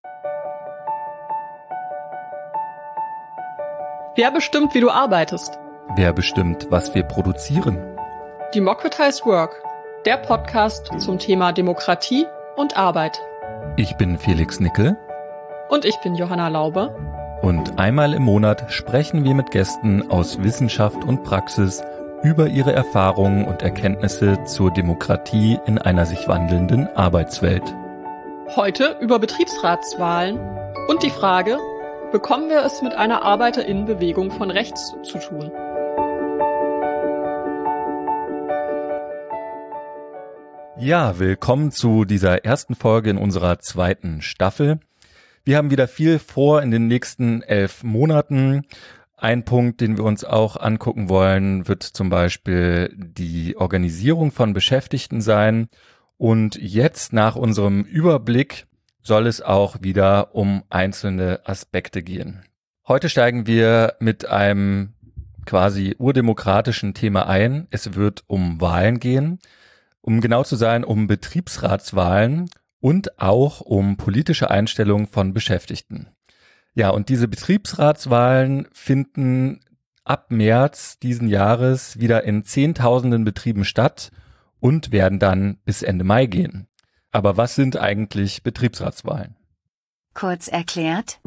Wer bestimmt, wie du arbeitest? Wer bestimmt, was wir produzieren? Democratize Work, der Podcast zum Thema Demokratie und Arbeit. Ich bin Felix Nickel. Und ich bin Johanna Laube. Und einmal im Monat sprechen wir mit Gästen aus Wissenschaft und Praxis über ihre Erfahrungen und Erkenntnisse zur Demokratie in einer sich wandelnden Arbeitswelt. Heute über Betriebsratswahlen und die Frage, bekommen wir es mit einer ArbeiterInnenbewegung von rechts zu tun? Ja, willkommen zu dieser ersten Folge in unserer zweiten Staffel. Wir haben wieder viel vor in den nächsten 11 Monaten. Ein Punkt, den wir uns auch angucken wollen, wird zum Beispiel die Organisierung von Beschäftigten sein. Und jetzt nach unserem Überblick soll es auch wieder um einzelne Aspekte gehen. Heute steigen wir mit einem quasi urdemokratischen Thema ein. Es wird um Wahlen gehen, um genau zu sein, um Betriebsratswahlen und auch um politische Einstellungen von Beschäftigten. Ja, und diese Betriebsratswahlen finden ab März diesen Jahres wieder in Zehntausenden Betrieben statt und werden dann bis Ende Mai gehen. Aber was sind eigentlich Betriebsratswahlen? Kurz erklärt: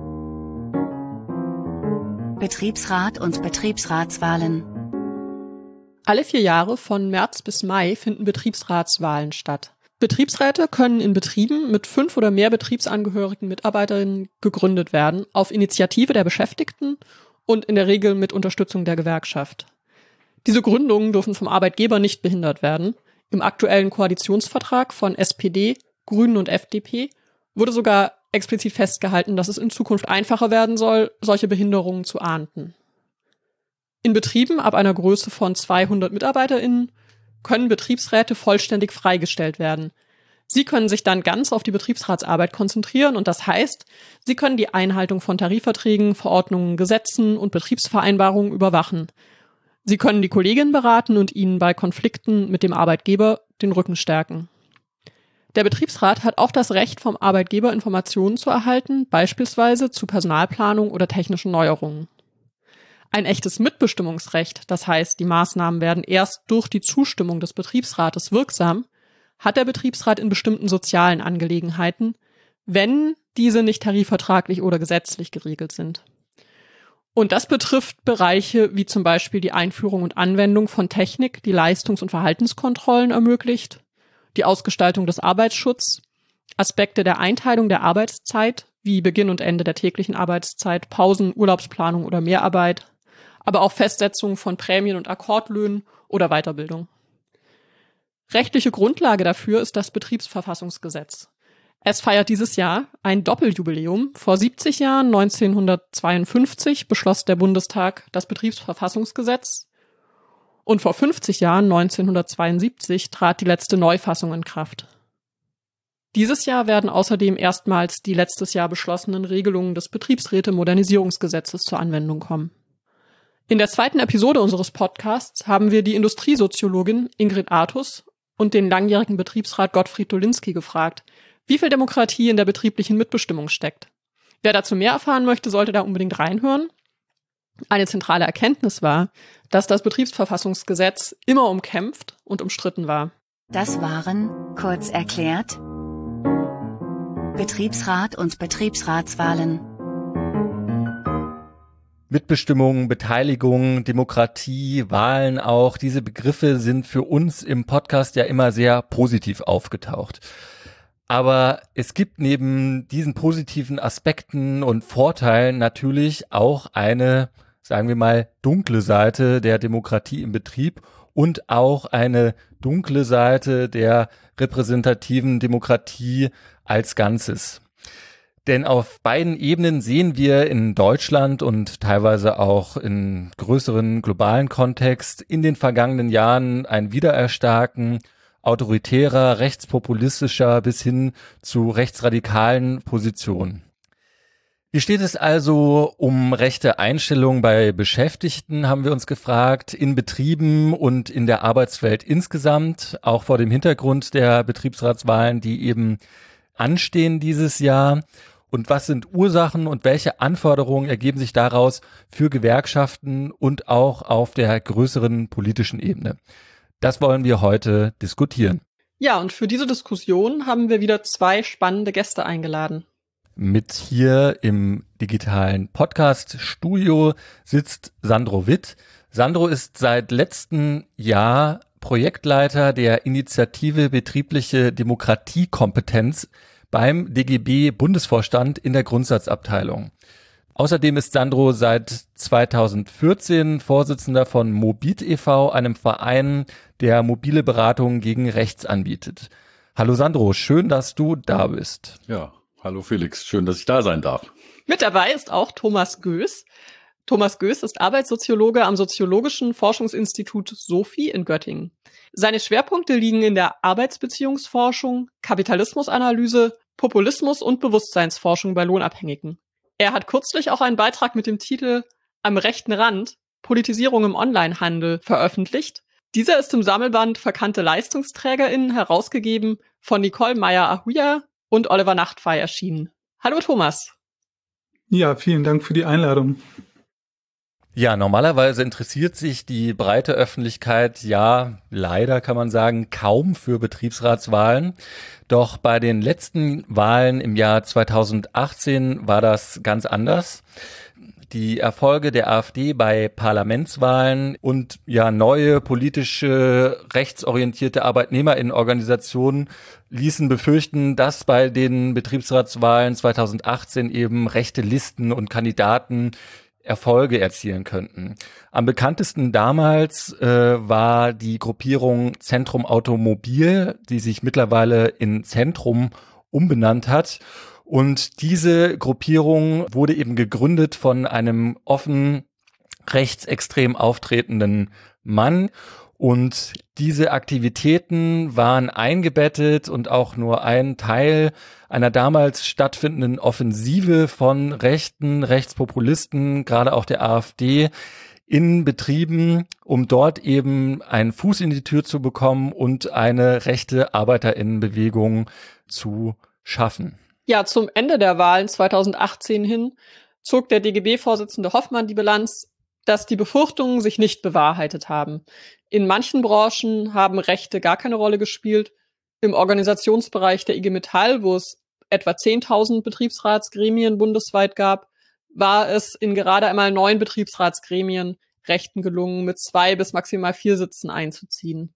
Betriebsrat und Betriebsratswahlen. Alle 4 Jahre von März bis Mai finden Betriebsratswahlen statt. Betriebsräte können in Betrieben mit 5 oder mehr betriebsangehörigen MitarbeiterInnen gegründet werden, auf Initiative der Beschäftigten und in der Regel mit Unterstützung der Gewerkschaft. Diese Gründungen dürfen vom Arbeitgeber nicht behindert werden. Im aktuellen Koalitionsvertrag von SPD, Grünen und FDP wurde sogar explizit festgehalten, dass es in Zukunft einfacher werden soll, solche Behinderungen zu ahnden. In Betrieben ab einer Größe von 200 MitarbeiterInnen können Betriebsräte vollständig freigestellt werden. Sie können sich dann ganz auf die Betriebsratsarbeit konzentrieren und das heißt, sie können die Einhaltung von Tarifverträgen, Verordnungen, Gesetzen und Betriebsvereinbarungen überwachen. Sie können die Kolleginnen beraten und ihnen bei Konflikten mit dem Arbeitgeber den Rücken stärken. Der Betriebsrat hat auch das Recht, vom Arbeitgeber Informationen zu erhalten, beispielsweise zu Personalplanung oder technischen Neuerungen. Ein echtes Mitbestimmungsrecht, das heißt, die Maßnahmen werden erst durch die Zustimmung des Betriebsrates wirksam, hat der Betriebsrat in bestimmten sozialen Angelegenheiten, wenn diese nicht tarifvertraglich oder gesetzlich geregelt sind. Und das betrifft Bereiche wie zum Beispiel die Einführung und Anwendung von Technik, die Leistungs- und Verhaltenskontrollen ermöglicht, die Ausgestaltung des Arbeitsschutzes, Aspekte der Einteilung der Arbeitszeit, wie Beginn und Ende der täglichen Arbeitszeit, Pausen, Urlaubsplanung oder Mehrarbeit, aber auch Festsetzung von Prämien und Akkordlöhnen oder Weiterbildung. Rechtliche Grundlage dafür ist das Betriebsverfassungsgesetz. Es feiert dieses Jahr ein Doppeljubiläum. Vor 70 Jahren, 1952, beschloss der Bundestag das Betriebsverfassungsgesetz und vor 50 Jahren, 1972, trat die letzte Neufassung in Kraft. Dieses Jahr werden außerdem erstmals die letztes Jahr beschlossenen Regelungen des Betriebsräte-Modernisierungsgesetzes zur Anwendung kommen. In der zweiten Episode unseres Podcasts haben wir die Industriesoziologin Ingrid Artus und den langjährigen Betriebsrat Gottfried Dolinski gefragt, wie viel Demokratie in der betrieblichen Mitbestimmung steckt. Wer dazu mehr erfahren möchte, sollte da unbedingt reinhören. Eine zentrale Erkenntnis war, dass das Betriebsverfassungsgesetz immer umkämpft und umstritten war. Das waren, kurz erklärt, Betriebsrat und Betriebsratswahlen. Mitbestimmung, Beteiligung, Demokratie, Wahlen auch, diese Begriffe sind für uns im Podcast ja immer sehr positiv aufgetaucht. Aber es gibt neben diesen positiven Aspekten und Vorteilen natürlich auch eine, sagen wir mal, dunkle Seite der Demokratie im Betrieb und auch eine dunkle Seite der repräsentativen Demokratie als Ganzes. Denn auf beiden Ebenen sehen wir in Deutschland und teilweise auch in größeren globalen Kontext in den vergangenen Jahren ein Wiedererstarken autoritärer, rechtspopulistischer bis hin zu rechtsradikalen Positionen. Wie steht es also um rechte Einstellungen bei Beschäftigten, haben wir uns gefragt, in Betrieben und in der Arbeitswelt insgesamt, auch vor dem Hintergrund der Betriebsratswahlen, die eben anstehen dieses Jahr. Und was sind Ursachen und welche Anforderungen ergeben sich daraus für Gewerkschaften und auch auf der größeren politischen Ebene? Das wollen wir heute diskutieren. Ja, und für diese Diskussion haben wir wieder 2 spannende Gäste eingeladen. Mit hier im digitalen Podcast-Studio sitzt Sandro Witt. Sandro ist seit letztem Jahr Projektleiter der Initiative Betriebliche Demokratiekompetenz beim DGB-Bundesvorstand in der Grundsatzabteilung. Außerdem ist Sandro seit 2014 Vorsitzender von Mobit e.V., einem Verein, der mobile Beratung gegen rechts anbietet. Hallo Sandro, schön, dass du da bist. Ja, hallo Felix, schön, dass ich da sein darf. Mit dabei ist auch Thomas Göß. Thomas Göß ist Arbeitssoziologe am Soziologischen Forschungsinstitut SOFI in Göttingen. Seine Schwerpunkte liegen in der Arbeitsbeziehungsforschung, Kapitalismusanalyse, Populismus und Bewusstseinsforschung bei Lohnabhängigen. Er hat kürzlich auch einen Beitrag mit dem Titel Am rechten Rand, Politisierung im Onlinehandel veröffentlicht. Dieser ist im Sammelband Verkannte LeistungsträgerInnen herausgegeben von Nicole Meyer-Ahuja und Oliver Nachtfey erschienen. Hallo Thomas. Ja, vielen Dank für die Einladung. Ja, normalerweise interessiert sich die breite Öffentlichkeit, ja, leider kann man sagen, kaum für Betriebsratswahlen. Doch bei den letzten Wahlen im Jahr 2018 war das ganz anders. Die Erfolge der AfD bei Parlamentswahlen und ja neue politische rechtsorientierte Arbeitnehmerinnenorganisationen ließen befürchten, dass bei den Betriebsratswahlen 2018 eben rechte Listen und Kandidaten Erfolge erzielen könnten. Am bekanntesten damals war die Gruppierung Zentrum Automobil, die sich mittlerweile in Zentrum umbenannt hat. Und diese Gruppierung wurde eben gegründet von einem offen rechtsextrem auftretenden Mann. Und diese Aktivitäten waren eingebettet und auch nur ein Teil einer damals stattfindenden Offensive von Rechten, Rechtspopulisten, gerade auch der AfD, in Betrieben, um dort eben einen Fuß in die Tür zu bekommen und eine rechte ArbeiterInnenbewegung zu schaffen. Ja, zum Ende der Wahlen 2018 hin zog der DGB-Vorsitzende Hoffmann die Bilanz, dass die Befürchtungen sich nicht bewahrheitet haben. In manchen Branchen haben Rechte gar keine Rolle gespielt. Im Organisationsbereich der IG Metall, wo es etwa 10.000 Betriebsratsgremien bundesweit gab, war es in gerade einmal 9 Betriebsratsgremien Rechten gelungen, mit 2 bis maximal 4 Sitzen einzuziehen.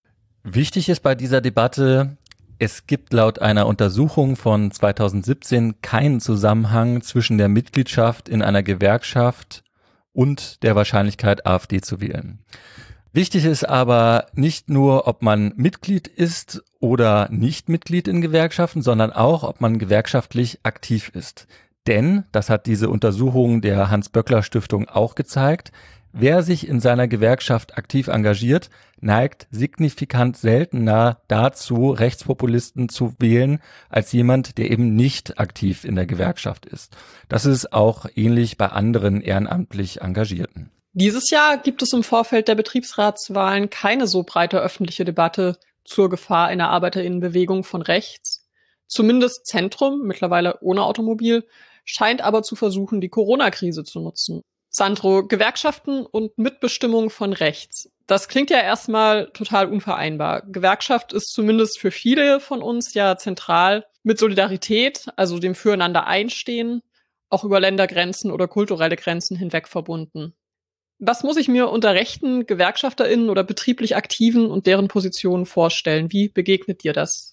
Wichtig ist bei dieser Debatte, es gibt laut einer Untersuchung von 2017 keinen Zusammenhang zwischen der Mitgliedschaft in einer Gewerkschaft und der Wahrscheinlichkeit, AfD zu wählen. Wichtig ist aber nicht nur, ob man Mitglied ist oder nicht Mitglied in Gewerkschaften, sondern auch, ob man gewerkschaftlich aktiv ist. Denn, das hat diese Untersuchung der Hans-Böckler-Stiftung auch gezeigt, wer sich in seiner Gewerkschaft aktiv engagiert, neigt signifikant seltener dazu, Rechtspopulisten zu wählen, als jemand, der eben nicht aktiv in der Gewerkschaft ist. Das ist auch ähnlich bei anderen ehrenamtlich Engagierten. Dieses Jahr gibt es im Vorfeld der Betriebsratswahlen keine so breite öffentliche Debatte zur Gefahr einer ArbeiterInnenbewegung von rechts. Zumindest Zentrum, mittlerweile ohne Automobil, scheint aber zu versuchen, die Corona-Krise zu nutzen. Sandro, Gewerkschaften und Mitbestimmung von rechts. Das klingt ja erstmal total unvereinbar. Gewerkschaft ist zumindest für viele von uns ja zentral mit Solidarität, also dem Füreinander einstehen, auch über Ländergrenzen oder kulturelle Grenzen hinweg verbunden. Was muss ich mir unter rechten GewerkschafterInnen oder betrieblich Aktiven und deren Positionen vorstellen? Wie begegnet dir das?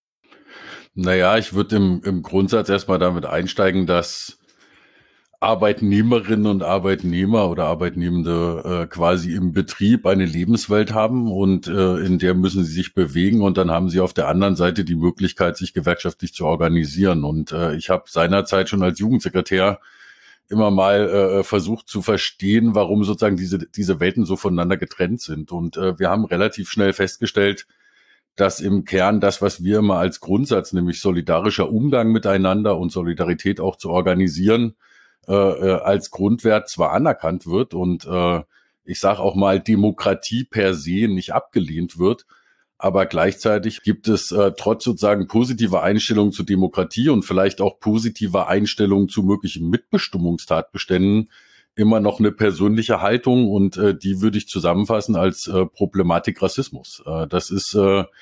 Naja, ich würde im Grundsatz erstmal damit einsteigen, dass Arbeitnehmerinnen und Arbeitnehmer oder Arbeitnehmende quasi im Betrieb eine Lebenswelt haben und in der müssen sie sich bewegen und dann haben sie auf der anderen Seite die Möglichkeit, sich gewerkschaftlich zu organisieren. Und ich habe seinerzeit schon als Jugendsekretär immer mal versucht zu verstehen, warum sozusagen diese Welten so voneinander getrennt sind. Und wir haben relativ schnell festgestellt, dass im Kern das, was wir immer als Grundsatz, nämlich solidarischer Umgang miteinander und Solidarität auch zu organisieren, als Grundwert zwar anerkannt wird und ich sage auch mal Demokratie per se nicht abgelehnt wird, Aber gleichzeitig gibt es trotz sozusagen positiver Einstellung zu Demokratie und vielleicht auch positiver Einstellung zu möglichen Mitbestimmungstatbeständen immer noch eine persönliche Haltung und die würde ich zusammenfassen als Problematik Rassismus. Das ist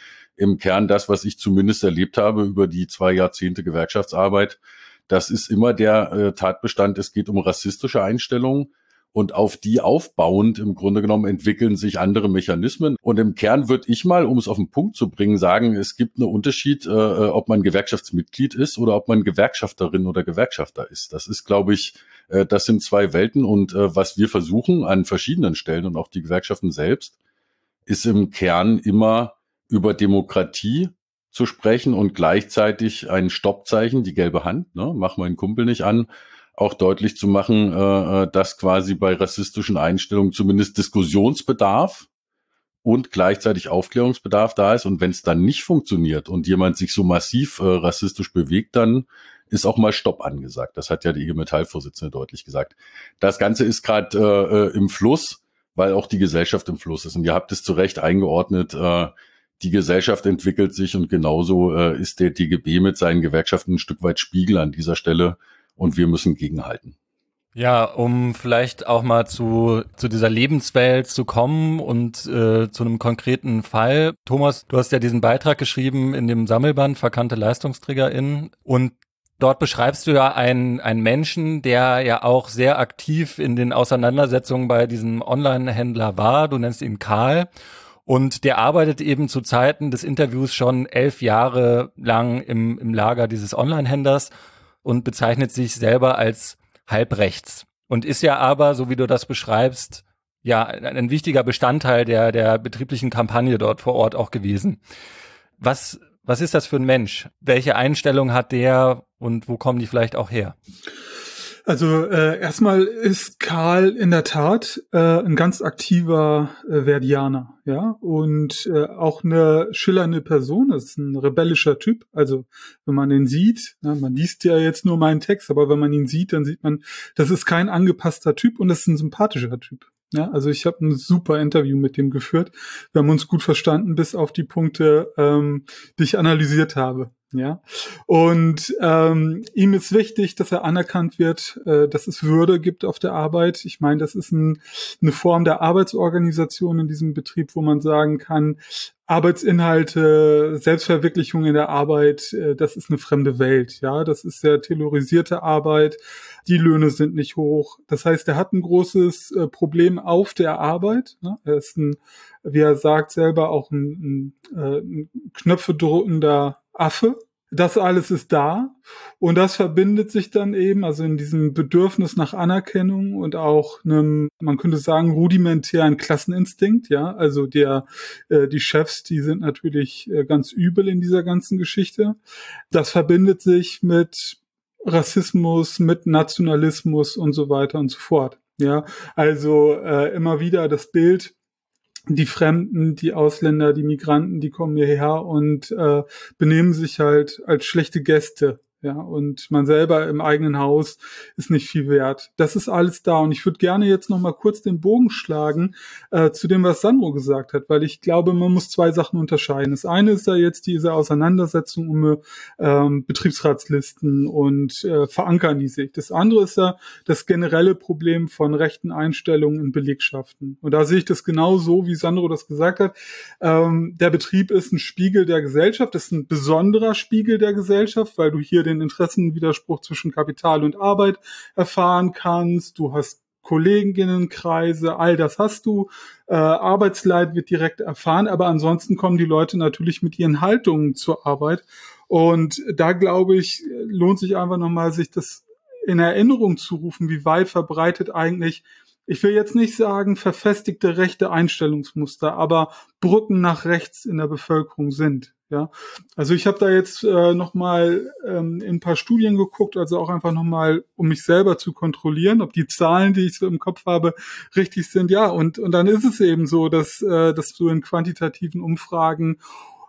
im Kern das, was ich zumindest erlebt habe über die 2 Jahrzehnte Gewerkschaftsarbeit. Das ist immer der Tatbestand, es geht um rassistische Einstellungen. Und auf die aufbauend im Grunde genommen entwickeln sich andere Mechanismen. Und im Kern würde ich mal, um es auf den Punkt zu bringen, sagen, es gibt einen Unterschied, ob man Gewerkschaftsmitglied ist oder ob man Gewerkschafterin oder Gewerkschafter ist. Das ist, glaube ich, das sind 2 Welten. Und was wir versuchen an verschiedenen Stellen und auch die Gewerkschaften selbst, ist im Kern immer über Demokratie zu sprechen und gleichzeitig ein Stoppzeichen, die gelbe Hand, ne, mach meinen Kumpel nicht an, auch deutlich zu machen, dass quasi bei rassistischen Einstellungen zumindest Diskussionsbedarf und gleichzeitig Aufklärungsbedarf da ist. Und wenn es dann nicht funktioniert und jemand sich so massiv rassistisch bewegt, dann ist auch mal Stopp angesagt. Das hat ja die IG Metall-Vorsitzende deutlich gesagt. Das Ganze ist gerade im Fluss, weil auch die Gesellschaft im Fluss ist. Und ihr habt es zu Recht eingeordnet, die Gesellschaft entwickelt sich und genauso ist der DGB mit seinen Gewerkschaften ein Stück weit Spiegel an dieser Stelle. Und wir müssen gegenhalten. Ja, um vielleicht auch mal zu dieser Lebenswelt zu kommen und zu einem konkreten Fall. Thomas, du hast ja diesen Beitrag geschrieben in dem Sammelband Verkannte LeistungsträgerInnen und dort beschreibst du ja einen Menschen, der ja auch sehr aktiv in den Auseinandersetzungen bei diesem Online-Händler war. Du nennst ihn Karl. Und der arbeitet eben zu Zeiten des Interviews schon 11 Jahre lang im Lager dieses Online-Händlers und bezeichnet sich selber als halbrechts und ist ja aber, so wie du das beschreibst, ja ein wichtiger Bestandteil der betrieblichen Kampagne dort vor Ort auch gewesen. Was ist das für ein Mensch? Welche Einstellung hat der und wo kommen die vielleicht auch her? Also erstmal ist Karl in der Tat ein ganz aktiver Verdianer, ja, und auch eine schillernde Person, das ist ein rebellischer Typ. Also wenn man ihn sieht, ja, man liest ja jetzt nur meinen Text, aber wenn man ihn sieht, dann sieht man, das ist kein angepasster Typ und das ist ein sympathischer Typ. Ja, also ich habe ein super Interview mit dem geführt. Wir haben uns gut verstanden, bis auf die Punkte, die ich analysiert habe. Ja, und ihm ist wichtig, dass er anerkannt wird, dass es Würde gibt auf der Arbeit. Ich meine, das ist eine Form der Arbeitsorganisation in diesem Betrieb, wo man sagen kann, Arbeitsinhalte, Selbstverwirklichung in der Arbeit, das ist eine fremde Welt. Ja, das ist sehr tailorisierte Arbeit. Die Löhne sind nicht hoch. Das heißt, er hat ein großes Problem auf der Arbeit. Ne? Er ist wie er sagt selber, auch ein Knöpfe drückender Affe. Das alles ist da und das verbindet sich dann eben, also in diesem Bedürfnis nach Anerkennung und auch einem, man könnte sagen, rudimentären Klasseninstinkt, ja, also die Chefs, die sind natürlich ganz übel in dieser ganzen Geschichte. Das verbindet sich mit Rassismus, mit Nationalismus und so weiter und so fort, ja, also immer wieder das Bild, die Fremden, die Ausländer, die Migranten, die kommen hierher und benehmen sich halt als schlechte Gäste. Ja, und man selber im eigenen Haus ist nicht viel wert. Das ist alles da. Und ich würde gerne jetzt noch mal kurz den Bogen schlagen zu dem, was Sandro gesagt hat, weil ich glaube, man muss 2 Sachen unterscheiden. Das eine ist ja jetzt diese Auseinandersetzung um Betriebsratslisten und verankern die sich. Das andere ist ja das generelle Problem von rechten Einstellungen in Belegschaften. Und da sehe ich das genau so, wie Sandro das gesagt hat. Der Betrieb ist ein Spiegel der Gesellschaft, ist ein besonderer Spiegel der Gesellschaft, weil du hier den Interessenwiderspruch zwischen Kapital und Arbeit erfahren kannst. Du hast Kolleginnenkreise, all das hast du. Arbeitsleid wird direkt erfahren, aber ansonsten kommen die Leute natürlich mit ihren Haltungen zur Arbeit. Und da, glaube ich, lohnt sich einfach nochmal, sich das in Erinnerung zu rufen, wie weit verbreitet eigentlich, ich will jetzt nicht sagen, verfestigte rechte Einstellungsmuster, aber Brücken nach rechts in der Bevölkerung sind. Ja, also ich habe da jetzt nochmal in ein paar Studien geguckt, also auch einfach nochmal, um mich selber zu kontrollieren, ob die Zahlen, die ich so im Kopf habe, richtig sind. Ja, und dann ist es eben so, dass du in quantitativen Umfragen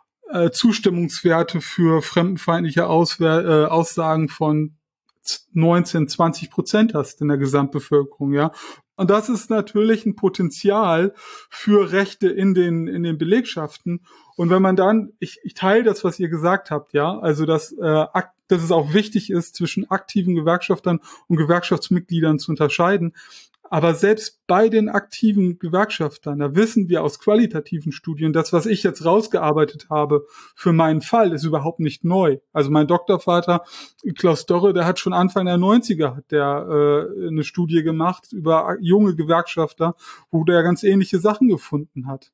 Zustimmungswerte für fremdenfeindliche Aussagen von 19-20% hast in der Gesamtbevölkerung, ja. Und das ist natürlich ein Potenzial für Rechte in den Belegschaften. Und wenn man dann, ich teile das, was ihr gesagt habt, ja, also dass es auch wichtig ist, zwischen aktiven Gewerkschaftern und Gewerkschaftsmitgliedern zu unterscheiden. Aber selbst bei den aktiven Gewerkschaftern, da wissen wir aus qualitativen Studien, das, was ich jetzt rausgearbeitet habe für meinen Fall, ist überhaupt nicht neu. Also mein Doktorvater, Klaus Dörre, der hat schon Anfang der 90er eine Studie gemacht über junge Gewerkschafter, wo der ganz ähnliche Sachen gefunden hat.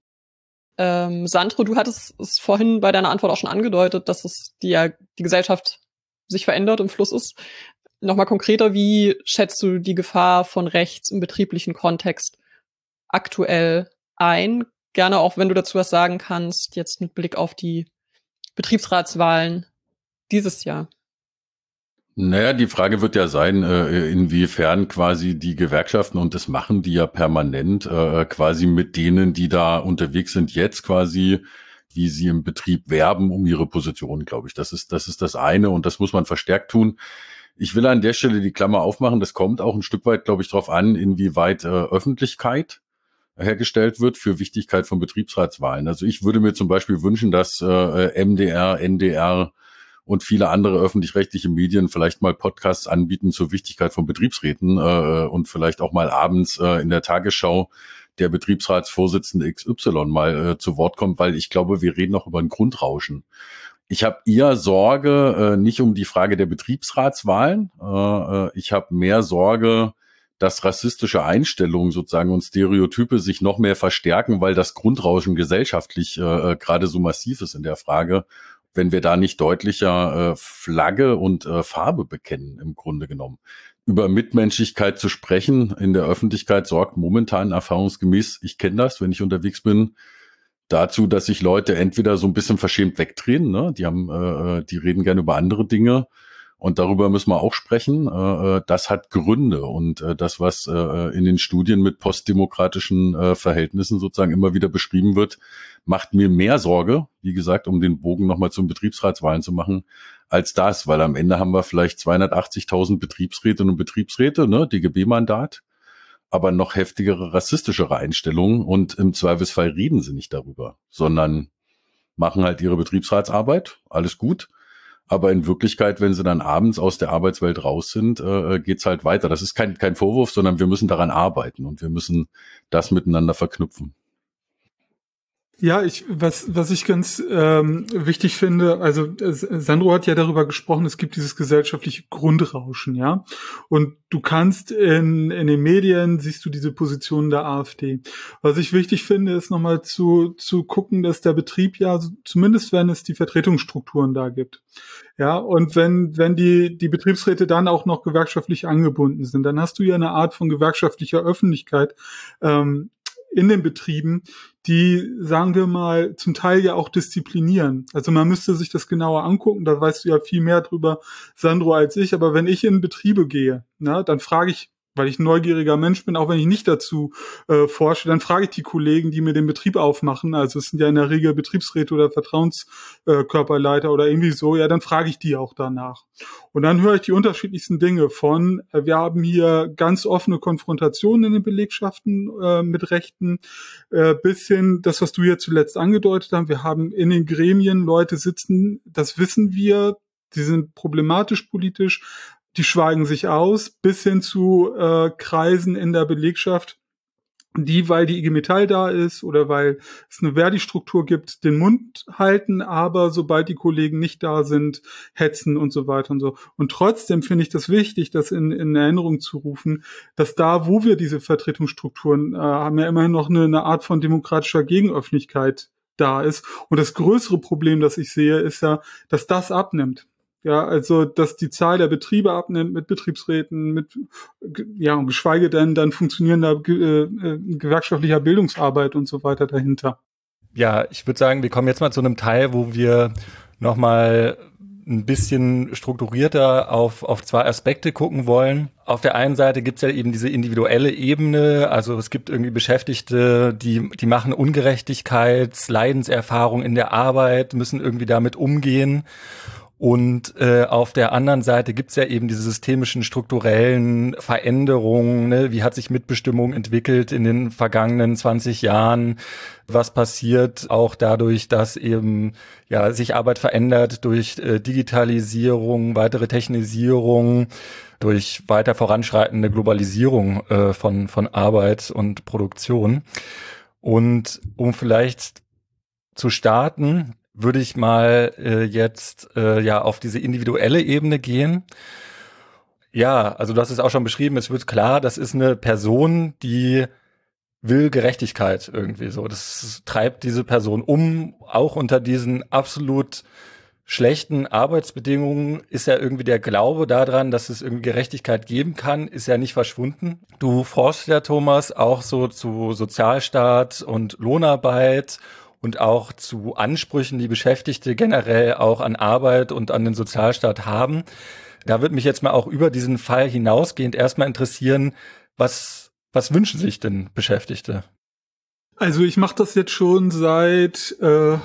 Sandro, du hattest es vorhin bei deiner Antwort auch schon angedeutet, dass die Gesellschaft sich verändert, im Fluss ist. Nochmal konkreter, wie schätzt du die Gefahr von rechts im betrieblichen Kontext aktuell ein? Gerne auch, wenn du dazu was sagen kannst, jetzt mit Blick auf die Betriebsratswahlen dieses Jahr. Naja, die Frage wird ja sein, inwiefern quasi die Gewerkschaften, und das machen die ja permanent, quasi mit denen, die da unterwegs sind, jetzt quasi, wie sie im Betrieb werben um ihre Position, glaube ich. Das ist das eine, und das muss man verstärkt tun. Ich will an der Stelle die Klammer aufmachen, das kommt auch ein Stück weit, glaube ich, darauf an, inwieweit Öffentlichkeit hergestellt wird für Wichtigkeit von Betriebsratswahlen. Also ich würde mir zum Beispiel wünschen, dass MDR, NDR und viele andere öffentlich-rechtliche Medien vielleicht mal Podcasts anbieten zur Wichtigkeit von Betriebsräten und vielleicht auch mal abends in der Tagesschau der Betriebsratsvorsitzende XY mal zu Wort kommt, weil ich glaube, wir reden noch über ein Grundrauschen. Ich habe eher Sorge, nicht um die Frage der Betriebsratswahlen. Ich habe mehr Sorge, dass rassistische Einstellungen sozusagen und Stereotype sich noch mehr verstärken, weil das Grundrauschen gesellschaftlich gerade so massiv ist in der Frage, wenn wir da nicht deutlicher Flagge und Farbe bekennen, im Grunde genommen. Über Mitmenschlichkeit zu sprechen in der Öffentlichkeit sorgt momentan erfahrungsgemäß, ich kenne das, wenn ich unterwegs bin, dazu, dass sich Leute entweder so ein bisschen verschämt wegdrehen, ne? Die reden gerne über andere Dinge, und darüber müssen wir auch sprechen. Das hat Gründe, und das, was in den Studien mit postdemokratischen Verhältnissen sozusagen immer wieder beschrieben wird, macht mir mehr Sorge, wie gesagt, um den Bogen nochmal zum Betriebsratswahlen zu machen, als das, weil am Ende haben wir vielleicht 280.000 Betriebsrätinnen und Betriebsräte, ne, DGB-Mandat, aber noch heftigere rassistischere Einstellungen, und im Zweifelsfall reden sie nicht darüber, sondern machen halt ihre Betriebsratsarbeit, alles gut, aber in Wirklichkeit, wenn sie dann abends aus der Arbeitswelt raus sind, geht's halt weiter. Das ist kein Vorwurf, sondern wir müssen daran arbeiten, und wir müssen das miteinander verknüpfen. Ja, was ich ganz wichtig finde, also Sandro hat ja darüber gesprochen, es gibt dieses gesellschaftliche Grundrauschen, ja. Und du kannst in den Medien siehst du diese Position der AfD. Was ich wichtig finde, ist nochmal zu gucken, dass der Betrieb ja, zumindest wenn es die Vertretungsstrukturen da gibt, ja, und wenn die Betriebsräte dann auch noch gewerkschaftlich angebunden sind, dann hast du ja eine Art von gewerkschaftlicher Öffentlichkeit in den Betrieben, die, sagen wir mal, zum Teil ja auch disziplinieren. Also man müsste sich das genauer angucken, da weißt du ja viel mehr drüber, Sandro, als ich, aber wenn ich in Betriebe gehe, dann frage ich, weil ich ein neugieriger Mensch bin, auch wenn ich nicht dazu forsche, dann frage ich die Kollegen, die mir den Betrieb aufmachen, also es sind ja in der Regel Betriebsräte oder Vertrauenskörperleiter oder irgendwie so, ja, dann frage ich die auch danach. Und dann höre ich die unterschiedlichsten Dinge von, wir haben hier ganz offene Konfrontationen in den Belegschaften mit Rechten, bis hin, das, was du ja zuletzt angedeutet hast, wir haben in den Gremien Leute sitzen, das wissen wir, die sind problematisch politisch, die schweigen sich aus, bis hin zu Kreisen in der Belegschaft, die, weil die IG Metall da ist oder weil es eine Verdi-Struktur gibt, den Mund halten, aber sobald die Kollegen nicht da sind, hetzen und so weiter und so. Und trotzdem finde ich das wichtig, das in Erinnerung zu rufen, dass da, wo wir diese Vertretungsstrukturen haben, ja immerhin noch eine Art von demokratischer Gegenöffentlichkeit da ist. Und das größere Problem, das ich sehe, ist ja, dass das abnimmt. Ja, also, dass die Zahl der Betriebe abnimmt mit Betriebsräten, und geschweige denn dann funktionierender gewerkschaftlicher Bildungsarbeit und so weiter dahinter. Ja, ich würde sagen, wir kommen jetzt mal zu einem Teil, wo wir nochmal ein bisschen strukturierter auf zwei Aspekte gucken wollen. Auf der einen Seite gibt's ja eben diese individuelle Ebene, also es gibt irgendwie Beschäftigte, die machen Ungerechtigkeit, Leidenserfahrung in der Arbeit, müssen irgendwie damit umgehen. Und auf der anderen Seite gibt's ja eben diese systemischen, strukturellen Veränderungen. Ne? Wie hat sich Mitbestimmung entwickelt in den vergangenen 20 Jahren? Was passiert auch dadurch, dass eben ja sich Arbeit verändert durch Digitalisierung, weitere Technisierung, durch weiter voranschreitende Globalisierung von Arbeit und Produktion. Und um vielleicht zu starten, würde ich mal jetzt auf diese individuelle Ebene gehen. Ja, also du hast es auch schon beschrieben, es wird klar, das ist eine Person, die will Gerechtigkeit irgendwie so. Das treibt diese Person um, auch unter diesen absolut schlechten Arbeitsbedingungen ist ja irgendwie der Glaube daran, dass es irgendwie Gerechtigkeit geben kann, ist ja nicht verschwunden. Du forschst ja, Thomas, auch so zu Sozialstaat und Lohnarbeit und auch zu Ansprüchen, die Beschäftigte generell auch an Arbeit und an den Sozialstaat haben. Da würde mich jetzt mal auch über diesen Fall hinausgehend erstmal interessieren, was wünschen sich denn Beschäftigte? Also ich mache das jetzt schon seit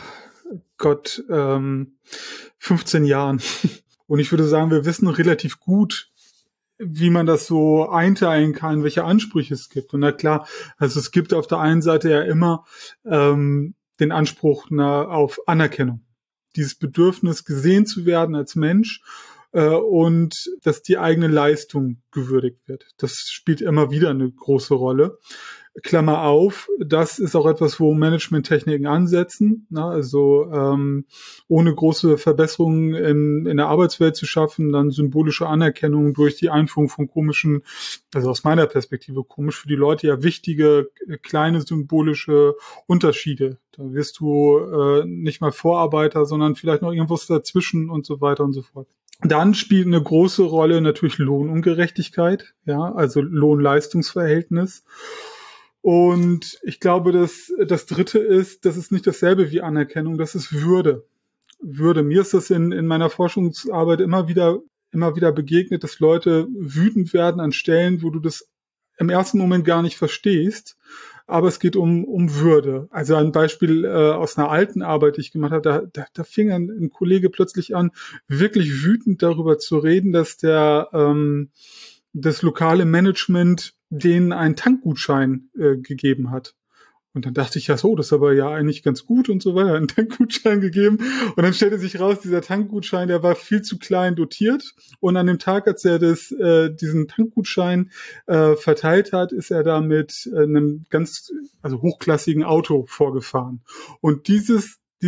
15 Jahren. Und ich würde sagen, wir wissen relativ gut, wie man das so einteilen kann, welche Ansprüche es gibt. Und na klar, also es gibt auf der einen Seite ja immer den Anspruch auf Anerkennung. Dieses Bedürfnis, gesehen zu werden als Mensch und dass die eigene Leistung gewürdigt wird. Das spielt immer wieder eine große Rolle. Klammer auf, das ist auch etwas, wo Managementtechniken ansetzen, also ohne große Verbesserungen in der Arbeitswelt zu schaffen, dann symbolische Anerkennung durch die Einführung von komischen, also aus meiner Perspektive komisch für die Leute ja wichtige kleine symbolische Unterschiede. Da wirst du nicht mal Vorarbeiter, sondern vielleicht noch irgendwas dazwischen und so weiter und so fort. Dann spielt eine große Rolle natürlich Lohnungerechtigkeit, ja, also Lohn-Leistungs-Verhältnis. Und ich glaube, dass das Dritte ist, das ist nicht dasselbe wie Anerkennung, das ist Würde. Würde. Mir ist das in meiner Forschungsarbeit immer wieder begegnet, dass Leute wütend werden an Stellen, wo du das im ersten Moment gar nicht verstehst. Aber es geht um Würde. Also ein Beispiel aus einer alten Arbeit, die ich gemacht habe, da fing ein Kollege plötzlich an, wirklich wütend darüber zu reden, dass das lokale Management denen einen Tankgutschein gegeben hat. Und dann dachte ich, ja so, das ist aber ja eigentlich ganz gut und so weiter, einen Tankgutschein gegeben. Und dann stellte sich raus, dieser Tankgutschein, der war viel zu klein dotiert. Und an dem Tag, als er diesen Tankgutschein verteilt hat, ist er da mit einem hochklassigen Auto vorgefahren. Und diese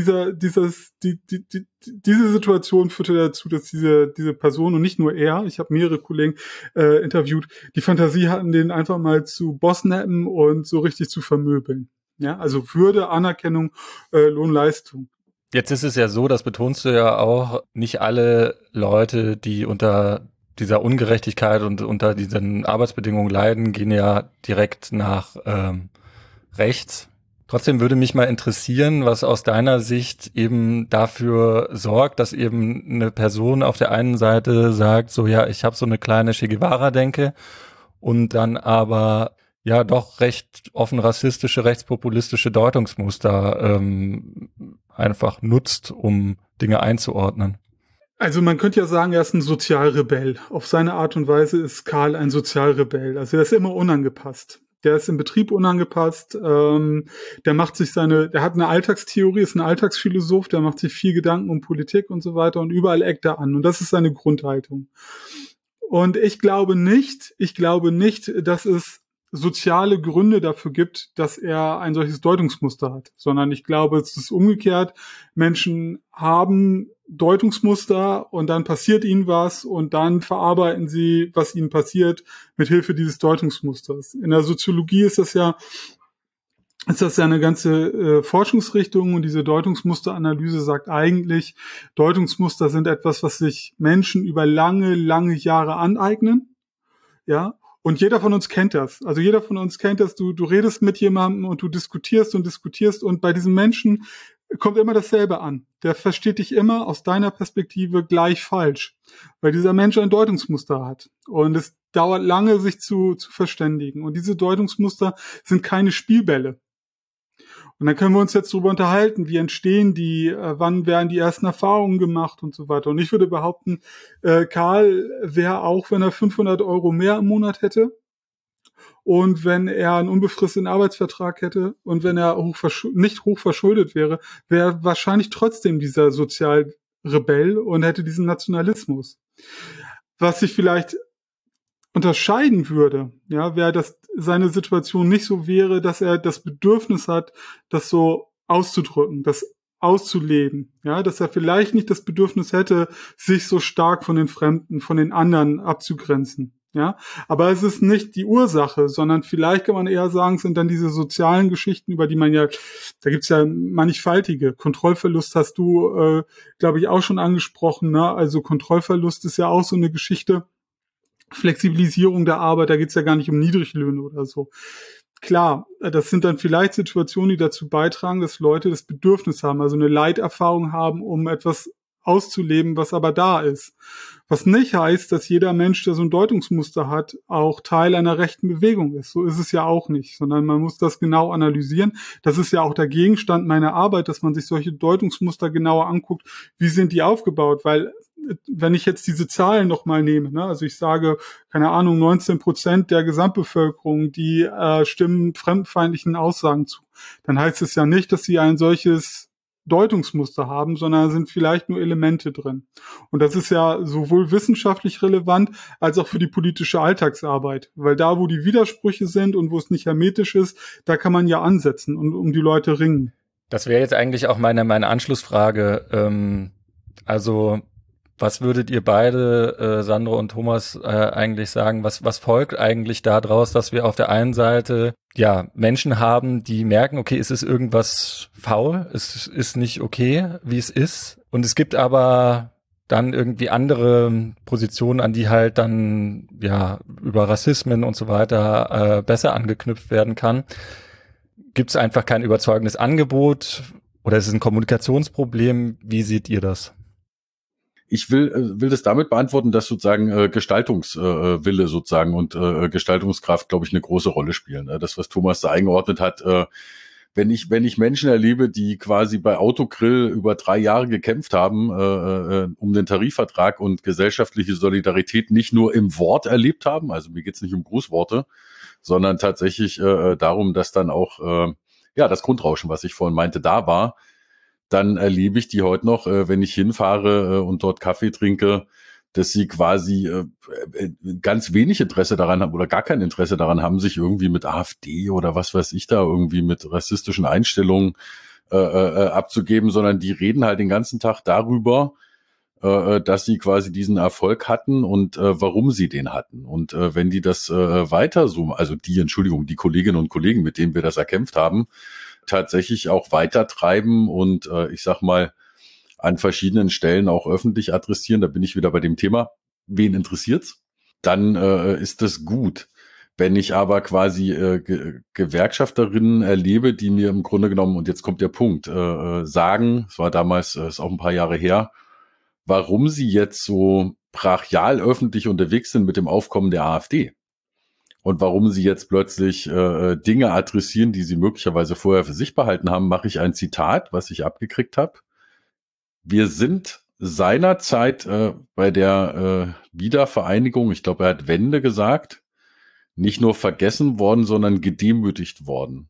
Situation führte dazu, dass diese Person und nicht nur er, ich habe mehrere Kollegen interviewt, die Fantasie hatten, den einfach mal zu bossnappen und so richtig zu vermöbeln. Ja, also Würde, Anerkennung, Lohn, Leistung. Jetzt ist es ja so, das betonst du ja auch, nicht alle Leute, die unter dieser Ungerechtigkeit und unter diesen Arbeitsbedingungen leiden, gehen ja direkt nach rechts. Trotzdem würde mich mal interessieren, was aus deiner Sicht eben dafür sorgt, dass eben eine Person auf der einen Seite sagt, so ja, ich habe so eine kleine Che Guevara-Denke und dann aber ja doch recht offen rassistische, rechtspopulistische Deutungsmuster einfach nutzt, um Dinge einzuordnen. Also man könnte ja sagen, er ist ein Sozialrebell. Auf seine Art und Weise ist Karl ein Sozialrebell. Also er ist immer unangepasst. Der ist im Betrieb unangepasst, der hat eine Alltagstheorie, ist ein Alltagsphilosoph, der macht sich viel Gedanken um Politik und so weiter und überall eckt er an. Und das ist seine Grundhaltung. Und ich glaube nicht, dass es soziale Gründe dafür gibt, dass er ein solches Deutungsmuster hat, sondern ich glaube, es ist umgekehrt. Menschen haben Deutungsmuster und dann passiert ihnen was und dann verarbeiten sie, was ihnen passiert, mit Hilfe dieses Deutungsmusters. In der Soziologie ist das ja eine ganze Forschungsrichtung und diese Deutungsmusteranalyse sagt eigentlich, Deutungsmuster sind etwas, was sich Menschen über lange, lange Jahre aneignen, ja. Und jeder von uns kennt das. Also jeder von uns kennt das. Du redest mit jemandem und du diskutierst und bei diesem Menschen kommt immer dasselbe an. Der versteht dich immer aus deiner Perspektive gleich falsch, weil dieser Mensch ein Deutungsmuster hat. Und es dauert lange, sich zu verständigen. Und diese Deutungsmuster sind keine Spielbälle. Und dann können wir uns jetzt darüber unterhalten, wie entstehen die, wann werden die ersten Erfahrungen gemacht und so weiter. Und ich würde behaupten, Karl wäre auch, wenn er 500 € mehr im Monat hätte und wenn er einen unbefristeten Arbeitsvertrag hätte und wenn er nicht hoch verschuldet wäre, wäre er wahrscheinlich trotzdem dieser Sozialrebell und hätte diesen Nationalismus. Was sich vielleicht unterscheiden würde, ja, wäre, dass seine Situation nicht so wäre, dass er das Bedürfnis hat, das so auszudrücken, das auszuleben, ja, dass er vielleicht nicht das Bedürfnis hätte, sich so stark von den Fremden, von den anderen abzugrenzen, ja, aber es ist nicht die Ursache, sondern vielleicht kann man eher sagen, es sind dann diese sozialen Geschichten, über die man ja, da gibt's ja mannigfaltige. Kontrollverlust hast du, glaube ich, auch schon angesprochen, ne? Also Kontrollverlust ist ja auch so eine Geschichte, Flexibilisierung der Arbeit, da geht's ja gar nicht um Niedriglöhne oder so. Klar, das sind dann vielleicht Situationen, die dazu beitragen, dass Leute das Bedürfnis haben, also eine Leiterfahrung haben, um etwas auszuleben, was aber da ist. Was nicht heißt, dass jeder Mensch, der so ein Deutungsmuster hat, auch Teil einer rechten Bewegung ist. So ist es ja auch nicht, sondern man muss das genau analysieren. Das ist ja auch der Gegenstand meiner Arbeit, dass man sich solche Deutungsmuster genauer anguckt. Wie sind die aufgebaut? Weil wenn ich jetzt diese Zahlen nochmal nehme, ne, also ich sage, keine Ahnung, 19% der Gesamtbevölkerung, die stimmen fremdenfeindlichen Aussagen zu, dann heißt es ja nicht, dass sie ein solches Deutungsmuster haben, sondern sind vielleicht nur Elemente drin. Und das ist ja sowohl wissenschaftlich relevant als auch für die politische Alltagsarbeit, weil da, wo die Widersprüche sind und wo es nicht hermetisch ist, da kann man ja ansetzen und um die Leute ringen. Das wäre jetzt eigentlich auch meine Anschlussfrage. Also was würdet ihr beide, Sandro und Thomas, eigentlich sagen? Was folgt eigentlich daraus, dass wir auf der einen Seite ja Menschen haben, die merken, okay, es ist irgendwas faul, es ist nicht okay, wie es ist. Und es gibt aber dann irgendwie andere Positionen, an die halt dann ja über Rassismen und so weiter besser angeknüpft werden kann. Gibt es einfach kein überzeugendes Angebot oder ist es ein Kommunikationsproblem? Wie seht ihr das? Ich will das damit beantworten, dass sozusagen Gestaltungswille sozusagen und Gestaltungskraft, glaube ich, eine große Rolle spielen. Das, was Thomas da eingeordnet hat, wenn ich Menschen erlebe, die quasi bei Autogrill über 3 Jahre gekämpft haben, um den Tarifvertrag und gesellschaftliche Solidarität nicht nur im Wort erlebt haben, also mir geht's nicht um Grußworte, sondern tatsächlich darum, dass dann auch das Grundrauschen, was ich vorhin meinte, da war, dann erlebe ich die heute noch, wenn ich hinfahre und dort Kaffee trinke, dass sie quasi ganz wenig Interesse daran haben oder gar kein Interesse daran haben, sich irgendwie mit AfD oder was weiß ich da irgendwie mit rassistischen Einstellungen abzugeben, sondern die reden halt den ganzen Tag darüber, dass sie quasi diesen Erfolg hatten und warum sie den hatten. Und wenn die das weiter so, also die Kolleginnen und Kollegen, mit denen wir das erkämpft haben, tatsächlich auch weitertreiben und ich sag mal an verschiedenen Stellen auch öffentlich adressieren, da bin ich wieder bei dem Thema, wen interessiert's? Dann ist das gut. Wenn ich aber quasi Gewerkschafterinnen erlebe, die mir im Grunde genommen, und jetzt kommt der Punkt, sagen, es war damals, ist auch ein paar Jahre her, warum sie jetzt so brachial öffentlich unterwegs sind mit dem Aufkommen der AfD. Und warum sie jetzt plötzlich Dinge adressieren, die sie möglicherweise vorher für sich behalten haben, mache ich ein Zitat, was ich abgekriegt habe. Wir sind seinerzeit bei der Wiedervereinigung, ich glaube, er hat Wende gesagt, nicht nur vergessen worden, sondern gedemütigt worden.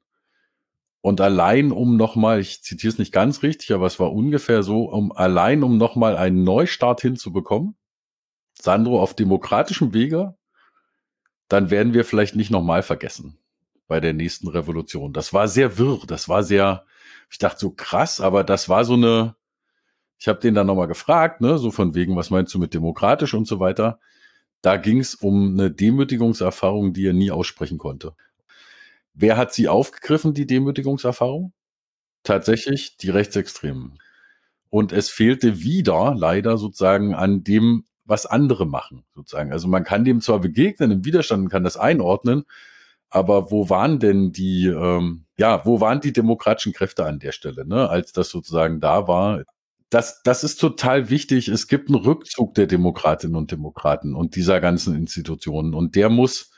Und allein um nochmal, ich zitiere es nicht ganz richtig, aber es war ungefähr so, um nochmal einen Neustart hinzubekommen, Sandro, auf demokratischem Wege, dann werden wir vielleicht nicht nochmal vergessen bei der nächsten Revolution. Das war sehr wirr, ich dachte so krass, aber das war so eine, ich habe den dann nochmal gefragt, ne, so von wegen, was meinst du mit demokratisch und so weiter. Da ging es um eine Demütigungserfahrung, die er nie aussprechen konnte. Wer hat sie aufgegriffen, die Demütigungserfahrung? Tatsächlich die Rechtsextremen. Und es fehlte wieder leider sozusagen an dem, was andere machen, sozusagen. Also man kann dem zwar begegnen im Widerstand und kann das einordnen, aber wo waren denn die demokratischen Kräfte an der Stelle, ne, als das sozusagen da war? Das ist total wichtig. Es gibt einen Rückzug der Demokratinnen und Demokraten und dieser ganzen Institutionen und der muss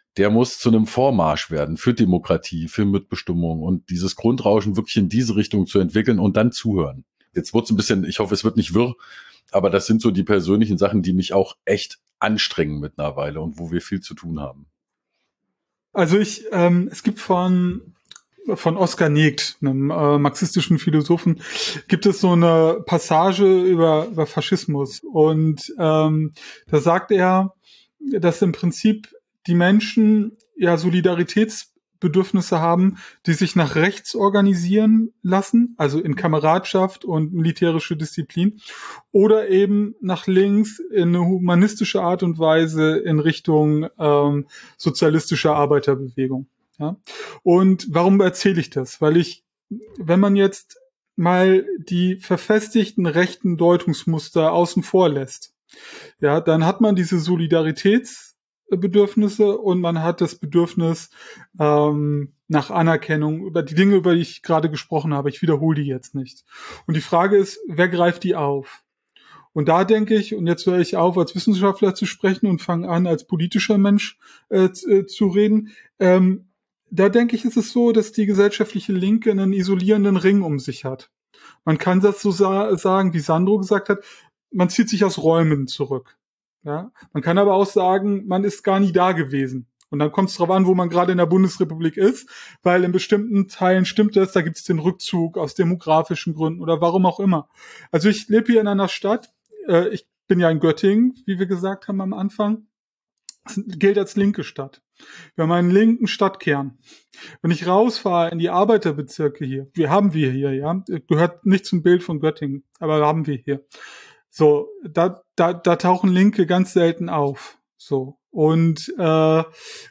der muss zu einem Vormarsch werden für Demokratie, für Mitbestimmung und dieses Grundrauschen wirklich in diese Richtung zu entwickeln und dann zuhören. Jetzt wird's ein bisschen, ich hoffe, es wird nicht wirr, aber das sind so die persönlichen Sachen, die mich auch echt anstrengen mittlerweile und wo wir viel zu tun haben. Also es gibt von Oskar Negt, einem marxistischen Philosophen, gibt es so eine Passage über Faschismus. Und da sagt er, dass im Prinzip die Menschen ja Solidaritätsbedürfnisse haben, die sich nach rechts organisieren lassen, also in Kameradschaft und militärische Disziplin, oder eben nach links in eine humanistische Art und Weise in Richtung sozialistischer Arbeiterbewegung. Ja? Und warum erzähle ich das? Weil wenn man jetzt mal die verfestigten rechten Deutungsmuster außen vor lässt, ja, dann hat man diese Solidaritätsbedürfnisse und man hat das Bedürfnis nach Anerkennung über die Dinge, über die ich gerade gesprochen habe. Ich wiederhole die jetzt nicht. Und die Frage ist, wer greift die auf? Und da denke ich, und jetzt höre ich auf, als Wissenschaftler zu sprechen und fange an, als politischer Mensch zu reden, da denke ich, ist es so, dass die gesellschaftliche Linke einen isolierenden Ring um sich hat. Man kann das so sagen, wie Sandro gesagt hat, man zieht sich aus Räumen zurück. Ja? Man kann aber auch sagen, man ist gar nie da gewesen. Und dann kommt es darauf an, wo man gerade in der Bundesrepublik ist, weil in bestimmten Teilen stimmt es, da gibt es den Rückzug aus demografischen Gründen oder warum auch immer. Also ich lebe hier in einer Stadt, ich bin ja in Göttingen, wie wir gesagt haben am Anfang, das gilt als linke Stadt. Wir haben einen linken Stadtkern. Wenn ich rausfahre in die Arbeiterbezirke hier, haben wir hier, ja, gehört nicht zum Bild von Göttingen, aber haben wir hier. So, da tauchen Linke ganz selten auf. So. Und das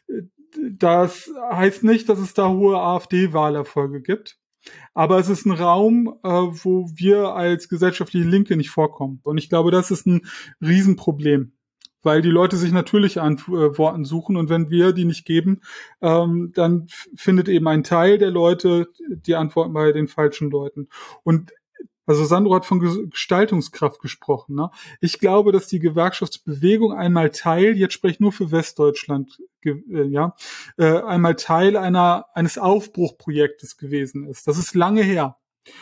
heißt nicht, dass es da hohe AfD-Wahlerfolge gibt. Aber es ist ein Raum, wo wir als gesellschaftliche Linke nicht vorkommen. Und ich glaube, das ist ein Riesenproblem. Weil die Leute sich natürlich Antworten suchen und wenn wir die nicht geben, dann findet eben ein Teil der Leute die Antworten bei den falschen Leuten. Und also Sandro hat von Gestaltungskraft gesprochen. Ne? Ich glaube, dass die Gewerkschaftsbewegung einmal Teil, jetzt spreche ich nur für Westdeutschland, einmal Teil eines Aufbruchprojektes gewesen ist. Das ist lange her.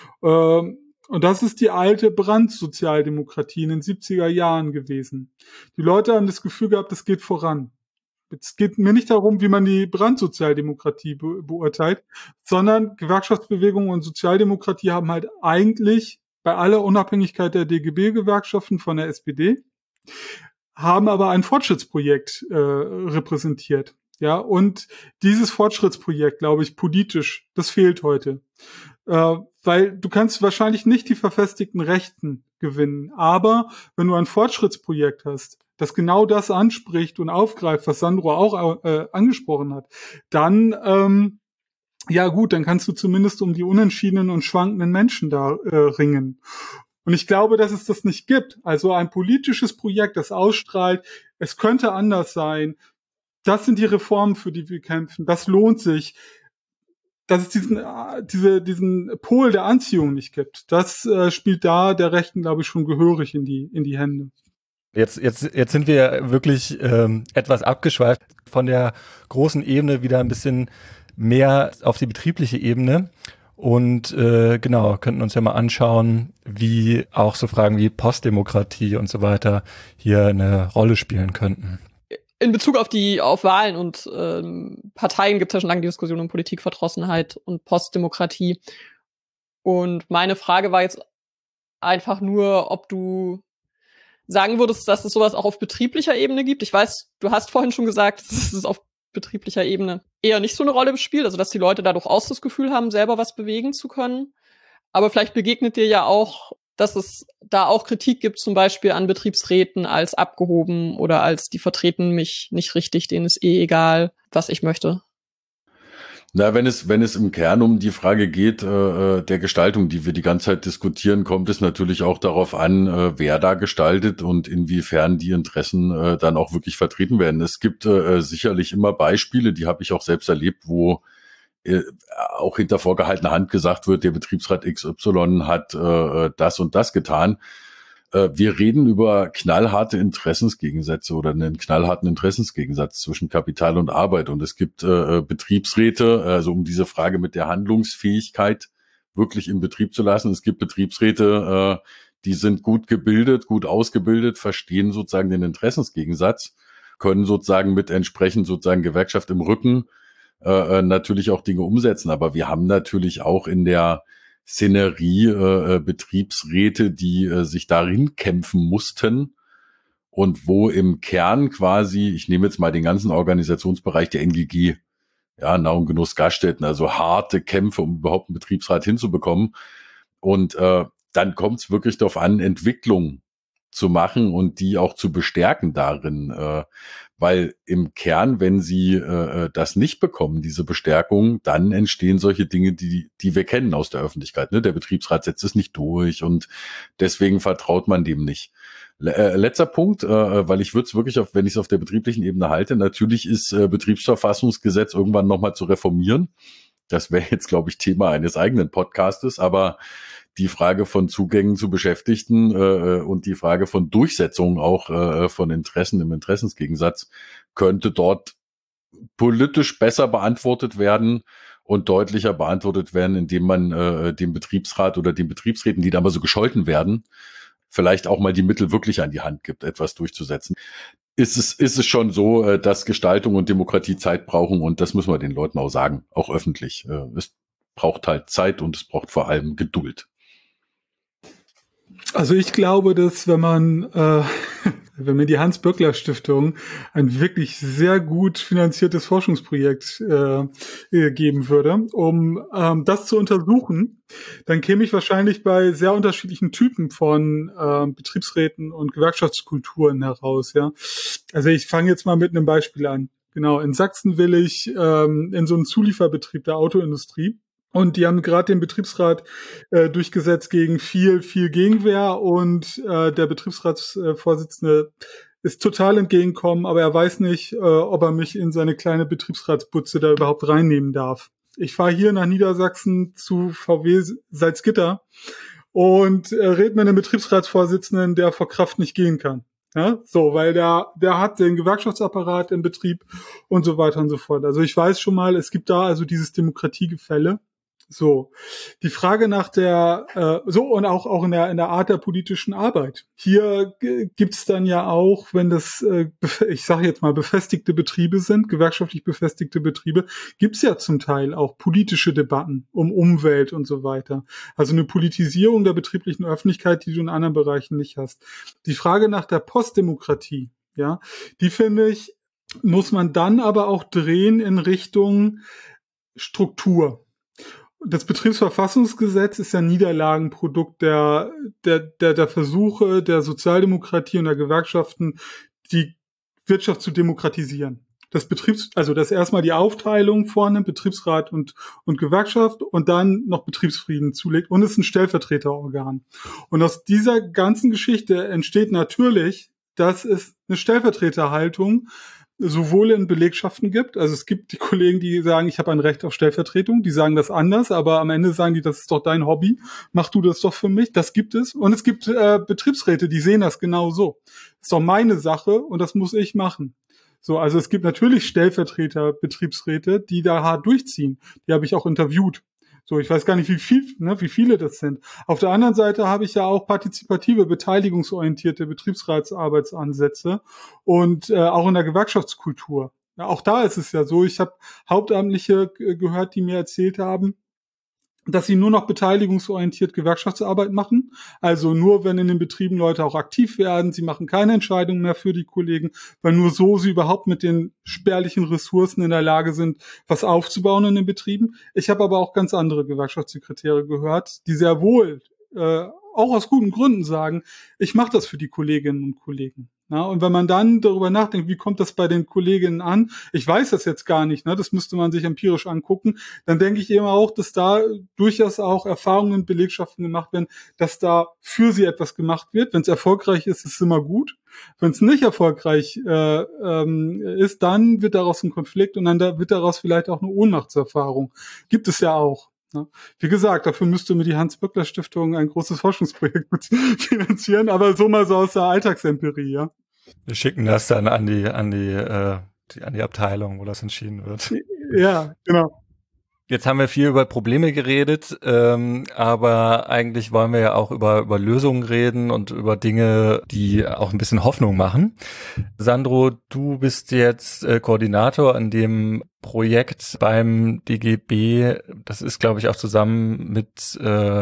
Und das ist die alte Brandt-Sozialdemokratie in den 70er Jahren gewesen. Die Leute haben das Gefühl gehabt, es geht voran. Es geht mir nicht darum, wie man die Brandt-Sozialdemokratie beurteilt, sondern Gewerkschaftsbewegung und Sozialdemokratie haben halt eigentlich bei aller Unabhängigkeit der DGB-Gewerkschaften von der SPD, haben aber ein Fortschrittsprojekt repräsentiert. Ja, und dieses Fortschrittsprojekt, glaube ich, politisch, das fehlt heute. Weil du kannst wahrscheinlich nicht die verfestigten Rechten gewinnen. Aber wenn du ein Fortschrittsprojekt hast, das genau das anspricht und aufgreift, was Sandro auch angesprochen hat, dann, ja gut, dann kannst du zumindest um die unentschiedenen und schwankenden Menschen da ringen. Und ich glaube, dass es das nicht gibt. Also ein politisches Projekt, das ausstrahlt, es könnte anders sein. Das sind die Reformen, für die wir kämpfen. Das lohnt sich. Dass es diesen Pol der Anziehung nicht gibt, das spielt da der Rechten, glaube ich, schon gehörig in die Hände. Jetzt sind wir wirklich etwas abgeschweift von der großen Ebene wieder ein bisschen mehr auf die betriebliche Ebene und genau, könnten uns ja mal anschauen, wie auch so Fragen wie Postdemokratie und so weiter hier eine Rolle spielen könnten. In Bezug auf Wahlen und Parteien gibt es ja schon lange die Diskussion um Politikverdrossenheit und Postdemokratie. Und meine Frage war jetzt einfach nur, ob du sagen würdest, dass es sowas auch auf betrieblicher Ebene gibt. Ich weiß, du hast vorhin schon gesagt, dass es auf betrieblicher Ebene eher nicht so eine Rolle spielt, also dass die Leute da durchaus das Gefühl haben, selber was bewegen zu können. Aber vielleicht begegnet dir ja auch, dass es da auch Kritik gibt, zum Beispiel an Betriebsräten als abgehoben oder als die vertreten mich nicht richtig, denen ist egal, was ich möchte. Na, wenn es im Kern um die Frage geht, der Gestaltung, die wir die ganze Zeit diskutieren, kommt es natürlich auch darauf an, wer da gestaltet und inwiefern die Interessen dann auch wirklich vertreten werden. Es gibt sicherlich immer Beispiele, die habe ich auch selbst erlebt, wo auch hinter vorgehaltener Hand gesagt wird, der Betriebsrat XY hat das und das getan. Wir reden über knallharte Interessensgegensätze oder einen knallharten Interessensgegensatz zwischen Kapital und Arbeit. Und es gibt Betriebsräte, also um diese Frage mit der Handlungsfähigkeit wirklich in Betrieb zu lassen. Es gibt Betriebsräte, die sind gut gebildet, gut ausgebildet, verstehen sozusagen den Interessensgegensatz, können sozusagen mit entsprechend sozusagen Gewerkschaft im Rücken natürlich auch Dinge umsetzen. Aber wir haben natürlich auch in der Szenerie Betriebsräte, die sich darin kämpfen mussten und wo im Kern quasi, ich nehme jetzt mal den ganzen Organisationsbereich der NGG, ja, Nahrung, Genuss, Gaststätten, also harte Kämpfe, um überhaupt einen Betriebsrat hinzubekommen. Und dann kommt es wirklich darauf an, Entwicklung zu machen und die auch zu bestärken darin, weil im Kern, wenn sie das nicht bekommen, diese Bestärkung, dann entstehen solche Dinge, die wir kennen aus der Öffentlichkeit. Ne? Der Betriebsrat setzt es nicht durch und deswegen vertraut man dem nicht. Letzter Punkt, weil ich würde es wirklich, wenn ich es auf der betrieblichen Ebene halte, natürlich ist Betriebsverfassungsgesetz irgendwann nochmal zu reformieren. Das wäre jetzt, glaube ich, Thema eines eigenen Podcastes, aber die Frage von Zugängen zu Beschäftigten und die Frage von Durchsetzung auch von Interessen im Interessensgegensatz könnte dort politisch besser beantwortet werden und deutlicher beantwortet werden, indem man dem Betriebsrat oder den Betriebsräten, die da mal so gescholten werden, vielleicht auch mal die Mittel wirklich an die Hand gibt, etwas durchzusetzen. Ist es schon so, dass Gestaltung und Demokratie Zeit brauchen und das müssen wir den Leuten auch sagen, auch öffentlich. Es braucht halt Zeit und es braucht vor allem Geduld. Also ich glaube, dass wenn mir die Hans-Böckler-Stiftung ein wirklich sehr gut finanziertes Forschungsprojekt geben würde, um das zu untersuchen, dann käme ich wahrscheinlich bei sehr unterschiedlichen Typen von Betriebsräten und Gewerkschaftskulturen heraus. Ja, also ich fange jetzt mal mit einem Beispiel an. Genau, in Sachsen will ich in so einen Zulieferbetrieb der Autoindustrie. Und die haben gerade den Betriebsrat durchgesetzt gegen viel Gegenwehr und der Betriebsratsvorsitzende ist total entgegengekommen, aber er weiß nicht, ob er mich in seine kleine Betriebsratsbutze da überhaupt reinnehmen darf. Ich fahre hier nach Niedersachsen zu VW Salzgitter und rede mit einem Betriebsratsvorsitzenden, der vor Kraft nicht gehen kann. Ja, so, weil der hat den Gewerkschaftsapparat im Betrieb und so weiter und so fort. Also ich weiß schon mal, es gibt da also dieses Demokratiegefälle. So, die Frage nach der, und auch in der Art der politischen Arbeit. Hier gibt's dann ja auch, wenn das, ich sage jetzt mal, befestigte Betriebe sind, gewerkschaftlich befestigte Betriebe, gibt's ja zum Teil auch politische Debatten um Umwelt und so weiter. Also eine Politisierung der betrieblichen Öffentlichkeit, die du in anderen Bereichen nicht hast. Die Frage nach der Postdemokratie, ja, die finde ich, muss man dann aber auch drehen in Richtung Struktur. Das Betriebsverfassungsgesetz ist ja Niederlagenprodukt der Versuche der Sozialdemokratie und der Gewerkschaften, die Wirtschaft zu demokratisieren. Das erstmal die Aufteilung vorne, Betriebsrat und Gewerkschaft und dann noch Betriebsfrieden zulegt und es ist ein Stellvertreterorgan. Und aus dieser ganzen Geschichte entsteht natürlich, dass es eine Stellvertreterhaltung sowohl in Belegschaften gibt, also es gibt die Kollegen, die sagen, ich habe ein Recht auf Stellvertretung, die sagen das anders, aber am Ende sagen die, das ist doch dein Hobby, mach du das doch für mich, das gibt es. Und es gibt Betriebsräte, die sehen das genau so. Das ist doch meine Sache und das muss ich machen. So, also es gibt natürlich Stellvertreter, Betriebsräte, die da hart durchziehen. Die habe ich auch interviewt. So, ich weiß gar nicht, wie viele das sind. Auf der anderen Seite habe ich ja auch partizipative, beteiligungsorientierte Betriebsratsarbeitsansätze und auch in der Gewerkschaftskultur. Ja, auch da ist es ja so, ich habe Hauptamtliche gehört, die mir erzählt haben, dass sie nur noch beteiligungsorientiert Gewerkschaftsarbeit machen. Also nur, wenn in den Betrieben Leute auch aktiv werden. Sie machen keine Entscheidungen mehr für die Kollegen, weil nur so sie überhaupt mit den spärlichen Ressourcen in der Lage sind, was aufzubauen in den Betrieben. Ich habe aber auch ganz andere Gewerkschaftssekretäre gehört, die sehr wohl auch aus guten Gründen sagen, ich mache das für die Kolleginnen und Kollegen. Na, und wenn man dann darüber nachdenkt, wie kommt das bei den Kolleginnen an? Ich weiß das jetzt gar nicht, ne? Das müsste man sich empirisch angucken. Dann denke ich eben auch, dass da durchaus auch Erfahrungen in Belegschaften gemacht werden, dass da für sie etwas gemacht wird. Wenn es erfolgreich ist, ist es immer gut. Wenn es nicht erfolgreich ist, dann wird daraus ein Konflikt und dann wird daraus vielleicht auch eine Ohnmachtserfahrung. Gibt es ja auch. Ja. Wie gesagt, dafür müsste mir die Hans-Böckler-Stiftung ein großes Forschungsprojekt mit finanzieren, aber so mal so aus der Alltagsempirie, ja. Wir schicken das dann an die Abteilung, wo das entschieden wird. Ja, genau. Jetzt haben wir viel über Probleme geredet, aber eigentlich wollen wir ja auch über Lösungen reden und über Dinge, die auch ein bisschen Hoffnung machen. Sandro, du bist jetzt Koordinator an dem Projekt beim DGB. Das ist, glaube ich, auch zusammen mit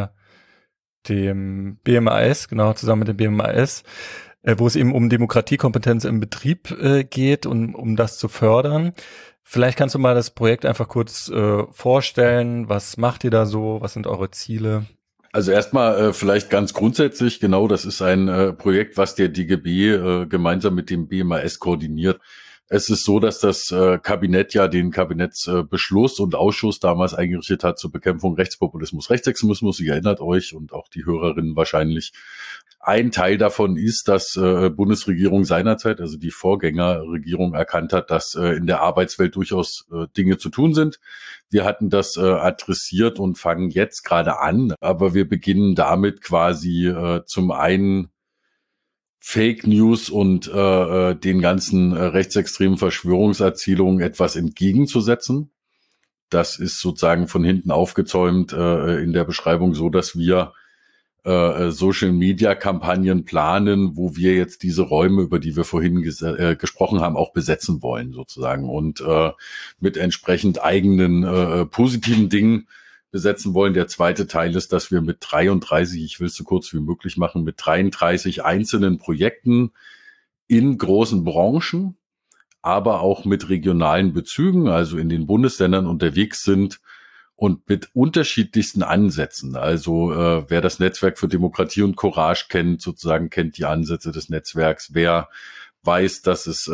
dem BMAS, genau, zusammen mit dem BMAS, wo es eben um Demokratiekompetenz im Betrieb geht und um das zu fördern. Vielleicht kannst du mal das Projekt einfach kurz vorstellen. Was macht ihr da so? Was sind eure Ziele? Also erstmal vielleicht ganz grundsätzlich, genau, das ist ein Projekt, was der DGB gemeinsam mit dem BMAS koordiniert. Es ist so, dass das Kabinett ja den Kabinettsbeschluss und Ausschuss damals eingerichtet hat zur Bekämpfung Rechtspopulismus, Rechtsextremismus. Ihr erinnert euch und auch die Hörerinnen wahrscheinlich. Ein Teil davon ist, dass Bundesregierung seinerzeit, also die Vorgängerregierung, erkannt hat, dass in der Arbeitswelt durchaus Dinge zu tun sind. Wir hatten das adressiert und fangen jetzt gerade an, aber wir beginnen damit quasi zum einen Fake News und den ganzen rechtsextremen Verschwörungserzählungen etwas entgegenzusetzen. Das ist sozusagen von hinten aufgezäumt in der Beschreibung so, dass wir Social-Media-Kampagnen planen, wo wir jetzt diese Räume, über die wir vorhin gesprochen haben, auch besetzen wollen sozusagen und mit entsprechend eigenen positiven Dingen besetzen wollen. Der zweite Teil ist, dass wir mit 33, ich will es so kurz wie möglich machen, mit 33 einzelnen Projekten in großen Branchen, aber auch mit regionalen Bezügen, also in den Bundesländern unterwegs sind, und mit unterschiedlichsten Ansätzen. Also wer das Netzwerk für Demokratie und Courage kennt, sozusagen kennt die Ansätze des Netzwerks. Wer weiß, dass es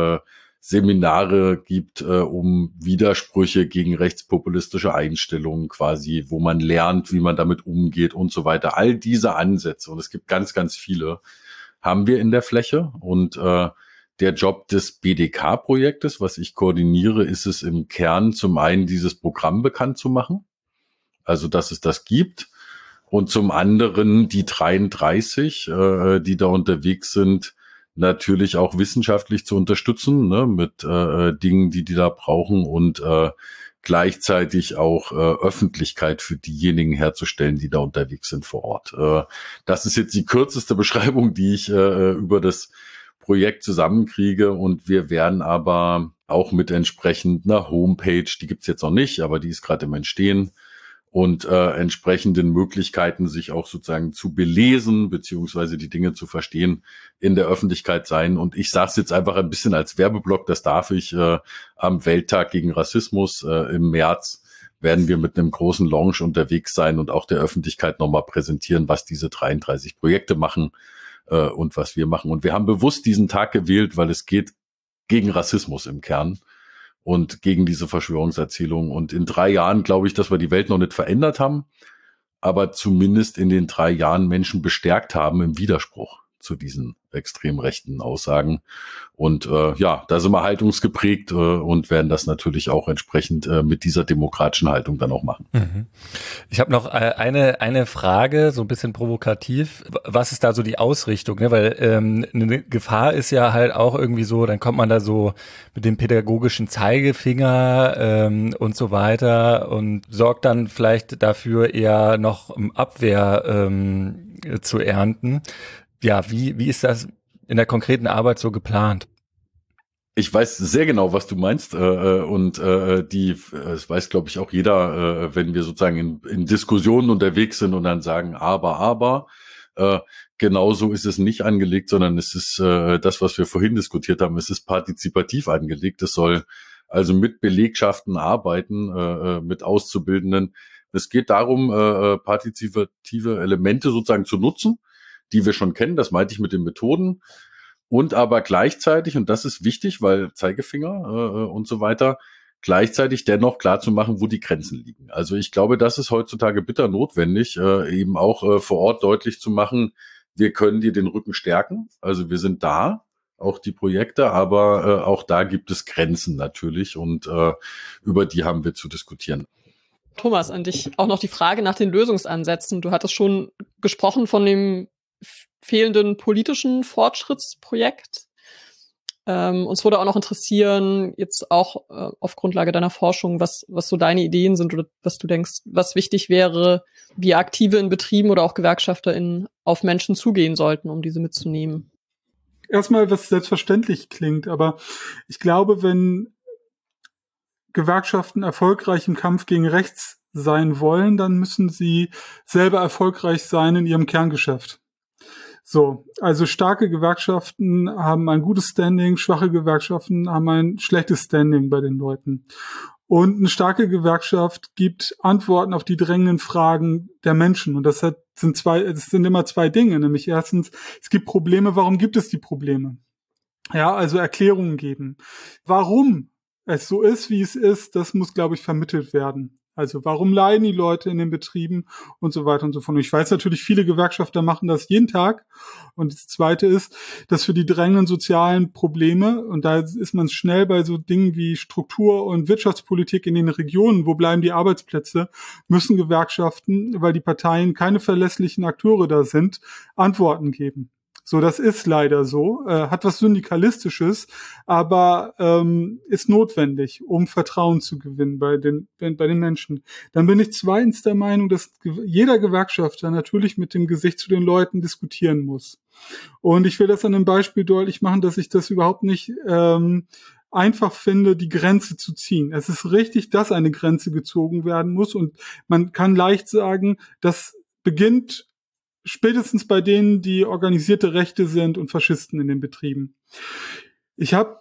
Seminare gibt, um Widersprüche gegen rechtspopulistische Einstellungen quasi, wo man lernt, wie man damit umgeht und so weiter. All diese Ansätze, und es gibt ganz, ganz viele, haben wir in der Fläche. Und der Job des BDK-Projektes, was ich koordiniere, ist es im Kern zum einen, dieses Programm bekannt zu machen, also dass es das gibt, und zum anderen die 33, die da unterwegs sind, natürlich auch wissenschaftlich zu unterstützen, ne, mit Dingen, die da brauchen, und gleichzeitig auch Öffentlichkeit für diejenigen herzustellen, die da unterwegs sind vor Ort. Das ist jetzt die kürzeste Beschreibung, die ich über das Projekt zusammenkriege, und wir werden aber auch mit entsprechend einer Homepage, die gibt's jetzt noch nicht, aber die ist gerade im Entstehen, und entsprechenden Möglichkeiten, sich auch sozusagen zu belesen, beziehungsweise die Dinge zu verstehen, in der Öffentlichkeit sein. Und ich sage es jetzt einfach ein bisschen als Werbeblock, das darf ich am Welttag gegen Rassismus im März werden wir mit einem großen Launch unterwegs sein und auch der Öffentlichkeit nochmal präsentieren, was diese 33 Projekte machen und was wir machen. Und wir haben bewusst diesen Tag gewählt, weil es geht gegen Rassismus im Kern und gegen diese Verschwörungserzählungen. Und in 3 Jahren glaube ich, dass wir die Welt noch nicht verändert haben, aber zumindest in den 3 Jahren Menschen bestärkt haben im Widerspruch zu diesen extrem rechten Aussagen. Und ja, da sind wir haltungsgeprägt und werden das natürlich auch entsprechend mit dieser demokratischen Haltung dann auch machen. Mhm. Ich habe noch eine Frage, so ein bisschen provokativ. Was ist da so die Ausrichtung? Ne? Weil eine Gefahr ist ja halt auch irgendwie so, dann kommt man da so mit dem pädagogischen Zeigefinger und so weiter und sorgt dann vielleicht dafür, eher noch Abwehr zu ernten. Ja, wie ist das in der konkreten Arbeit so geplant? Ich weiß sehr genau, was du meinst, und es weiß, glaube ich, auch jeder, wenn wir sozusagen in Diskussionen unterwegs sind und dann sagen, aber, genauso ist es nicht angelegt, sondern es ist das, was wir vorhin diskutiert haben, es ist partizipativ angelegt. Es soll also mit Belegschaften arbeiten, mit Auszubildenden. Es geht darum, partizipative Elemente sozusagen zu nutzen, die wir schon kennen, das meinte ich mit den Methoden, und aber gleichzeitig, und das ist wichtig, weil Zeigefinger und so weiter, gleichzeitig dennoch klar zu machen, wo die Grenzen liegen. Also ich glaube, das ist heutzutage bitter notwendig, eben auch vor Ort deutlich zu machen, wir können dir den Rücken stärken, also wir sind da, auch die Projekte, aber auch da gibt es Grenzen natürlich, und über die haben wir zu diskutieren. Thomas, an dich auch noch die Frage nach den Lösungsansätzen. Du hattest schon gesprochen von dem fehlenden politischen Fortschrittsprojekt. Uns würde auch noch interessieren, jetzt auch auf Grundlage deiner Forschung, was so deine Ideen sind oder was du denkst, was wichtig wäre, wie Aktive in Betrieben oder auch GewerkschafterInnen auf Menschen zugehen sollten, um diese mitzunehmen. Erstmal, was selbstverständlich klingt, aber ich glaube, wenn Gewerkschaften erfolgreich im Kampf gegen rechts sein wollen, dann müssen sie selber erfolgreich sein in ihrem Kerngeschäft. So, also starke Gewerkschaften haben ein gutes Standing, schwache Gewerkschaften haben ein schlechtes Standing bei den Leuten. Und eine starke Gewerkschaft gibt Antworten auf die drängenden Fragen der Menschen. Und das sind immer zwei Dinge. Nämlich erstens, es gibt Probleme. Warum gibt es die Probleme? Ja, also Erklärungen geben. Warum es so ist, wie es ist, das muss, glaube ich, vermittelt werden. Also warum leiden die Leute in den Betrieben und so weiter und so fort. Und ich weiß natürlich, viele Gewerkschafter machen das jeden Tag. Und das Zweite ist, dass für die drängenden sozialen Probleme, und da ist man schnell bei so Dingen wie Struktur- und Wirtschaftspolitik in den Regionen, wo bleiben die Arbeitsplätze, müssen Gewerkschaften, weil die Parteien keine verlässlichen Akteure da sind, Antworten geben. So, das ist leider so, hat was Syndikalistisches, aber ist notwendig, um Vertrauen zu gewinnen bei den Menschen. Dann bin ich zweitens der Meinung, dass jeder Gewerkschafter natürlich mit dem Gesicht zu den Leuten diskutieren muss. Und ich will das an einem Beispiel deutlich machen, dass ich das überhaupt nicht einfach finde, die Grenze zu ziehen. Es ist richtig, dass eine Grenze gezogen werden muss und man kann leicht sagen, das beginnt spätestens bei denen, die organisierte Rechte sind und Faschisten in den Betrieben. Ich habe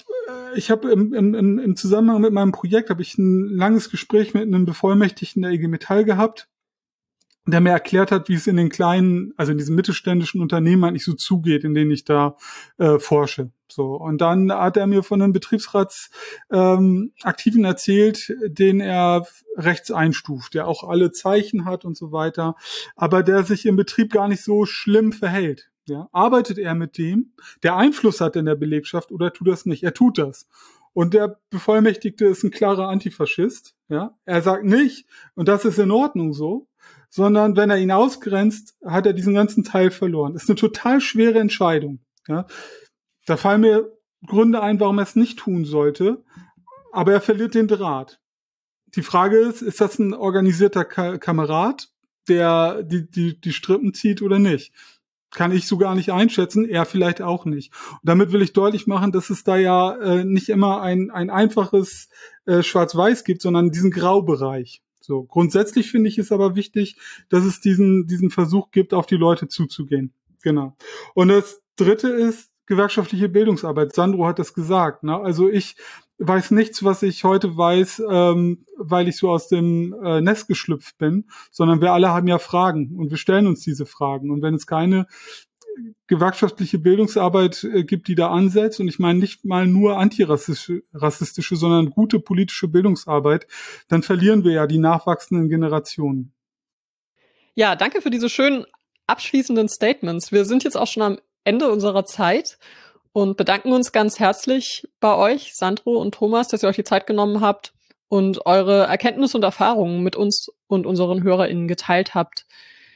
im Zusammenhang mit meinem Projekt habe ich ein langes Gespräch mit einem Bevollmächtigten der IG Metall gehabt, der mir erklärt hat, wie es in den kleinen, also in diesen mittelständischen Unternehmen eigentlich so zugeht, in denen ich da forsche. So, und dann hat er mir von einem Betriebsratsaktiven erzählt, den er rechts einstuft, der auch alle Zeichen hat und so weiter, aber der sich im Betrieb gar nicht so schlimm verhält. Ja, arbeitet er mit dem, der Einfluss hat in der Belegschaft, oder tut das nicht? Er tut das. Und der Bevollmächtigte ist ein klarer Antifaschist. Ja, er sagt nicht, und das ist in Ordnung so, sondern wenn er ihn ausgrenzt, hat er diesen ganzen Teil verloren. Das ist eine total schwere Entscheidung. Ja, da fallen mir Gründe ein, warum er es nicht tun sollte, aber er verliert den Draht. Die Frage ist das ein organisierter Kamerad, der die Strippen zieht oder nicht? Kann ich so gar nicht einschätzen, er vielleicht auch nicht. Und damit will ich deutlich machen, dass es da ja nicht immer ein einfaches Schwarz-Weiß gibt, sondern diesen Graubereich. So, grundsätzlich finde ich es aber wichtig, dass es diesen Versuch gibt, auf die Leute zuzugehen. Genau. Und das Dritte ist gewerkschaftliche Bildungsarbeit. Sandro hat das gesagt. Ne? Also ich weiß nichts, was ich heute weiß, weil ich so aus dem Nest geschlüpft bin, sondern wir alle haben ja Fragen und wir stellen uns diese Fragen. Und wenn es keine gewerkschaftliche Bildungsarbeit gibt, die da ansetzt, und ich meine nicht mal nur antirassistische, sondern gute politische Bildungsarbeit, dann verlieren wir ja die nachwachsenden Generationen. Ja, danke für diese schönen abschließenden Statements. Wir sind jetzt auch schon am Ende unserer Zeit und bedanken uns ganz herzlich bei euch, Sandro und Thomas, dass ihr euch die Zeit genommen habt und eure Erkenntnisse und Erfahrungen mit uns und unseren HörerInnen geteilt habt.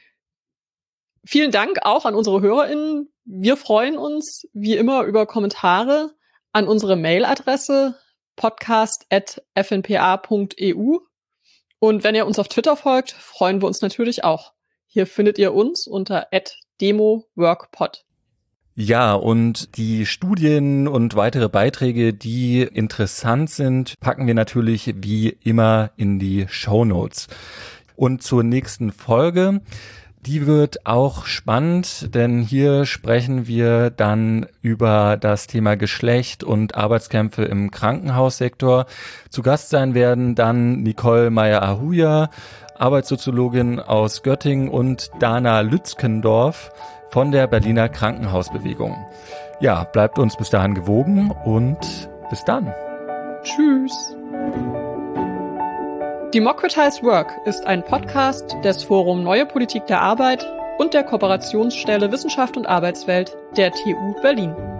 Vielen Dank auch an unsere HörerInnen. Wir freuen uns wie immer über Kommentare an unsere Mailadresse podcast@fnpa.eu. Und wenn ihr uns auf Twitter folgt, freuen wir uns natürlich auch. Hier findet ihr uns unter @demoworkpod. Ja, und die Studien und weitere Beiträge, die interessant sind, packen wir natürlich wie immer in die Shownotes. Und zur nächsten Folge, die wird auch spannend, denn hier sprechen wir dann über das Thema Geschlecht und Arbeitskämpfe im Krankenhaussektor. Zu Gast sein werden dann Nicole Meyer-Ahuja, Arbeitssoziologin aus Göttingen, und Dana Lützkendorf von der Berliner Krankenhausbewegung. Ja, bleibt uns bis dahin gewogen und bis dann. Tschüss. Democratize Work ist ein Podcast des Forum Neue Politik der Arbeit und der Kooperationsstelle Wissenschaft und Arbeitswelt der TU Berlin.